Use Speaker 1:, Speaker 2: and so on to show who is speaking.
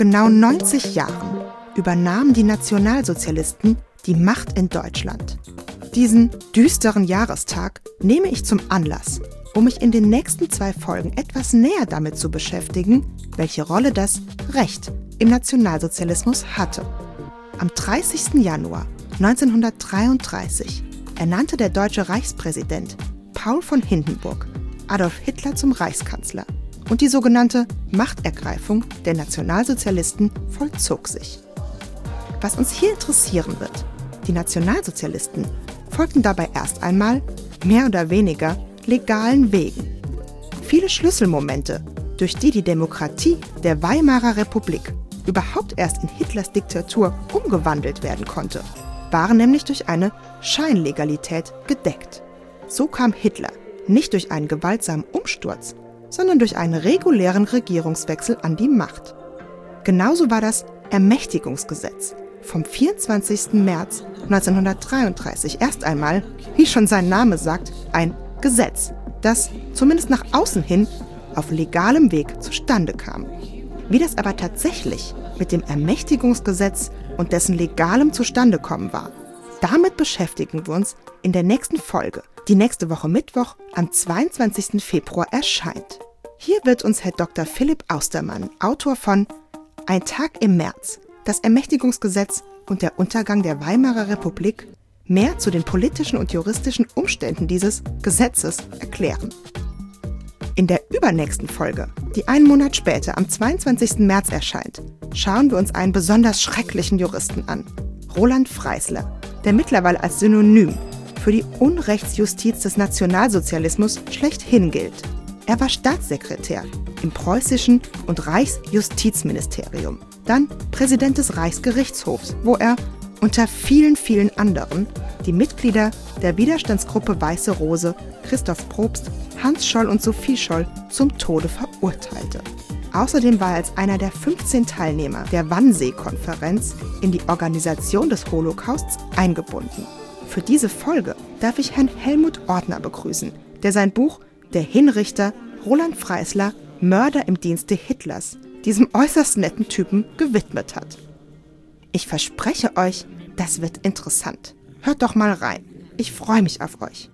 Speaker 1: genau 90 Jahren übernahmen die Nationalsozialisten die Macht in Deutschland. Diesen düsteren Jahrestag nehme ich zum Anlass, um mich in den nächsten 2 Folgen etwas näher damit zu beschäftigen, welche Rolle das Recht im Nationalsozialismus hatte. Am 30. Januar 1933 ernannte der deutsche Reichspräsident Paul von Hindenburg Adolf Hitler zum Reichskanzler und die sogenannte Machtergreifung der Nationalsozialisten vollzog sich. Was uns hier interessieren wird: Die Nationalsozialisten folgten dabei erst einmal mehr oder weniger legalen Wegen. Viele Schlüsselmomente, durch die die Demokratie der Weimarer Republik überhaupt erst in Hitlers Diktatur umgewandelt werden konnte, waren nämlich durch eine Scheinlegalität gedeckt. So kam Hitler nicht durch einen gewaltsamen Umsturz, sondern durch einen regulären Regierungswechsel an die Macht. Genauso war das Ermächtigungsgesetz vom 24. März 1933 erst einmal, wie schon sein Name sagt, ein Gesetz, das zumindest nach außen hin auf legalem Weg zustande kam. Wie das aber tatsächlich mit dem Ermächtigungsgesetz und dessen legalem Zustandekommen war, damit beschäftigen wir uns in der nächsten Folge, die nächste Woche Mittwoch am 22. Februar erscheint. Hier wird uns Herr Dr. Philipp Austermann, Autor von Ein Tag im März, das Ermächtigungsgesetz und der Untergang der Weimarer Republik, mehr zu den politischen und juristischen Umständen dieses Gesetzes erklären. In der übernächsten Folge, die einen Monat später am 22. März erscheint, schauen wir uns einen besonders schrecklichen Juristen an, Roland Freisler, der mittlerweile als Synonym für die Unrechtsjustiz des Nationalsozialismus schlechthin gilt. Er war Staatssekretär im preußischen und Reichsjustizministerium, dann Präsident des Reichsgerichtshofs, wo er unter vielen, vielen anderen die Mitglieder der Widerstandsgruppe Weiße Rose, Christoph Probst, Hans Scholl und Sophie Scholl zum Tode verurteilte. Außerdem war er als einer der 15 Teilnehmer der Wannsee-Konferenz in die Organisation des Holocausts eingebunden. Für diese Folge darf ich Herrn Helmut Ortner begrüßen, der sein Buch Der Hinrichter Roland Freisler, Mörder im Dienste Hitlers, diesem äußerst netten Typen gewidmet hat. Ich verspreche euch, das wird interessant. Hört doch mal rein. Ich freue mich auf euch.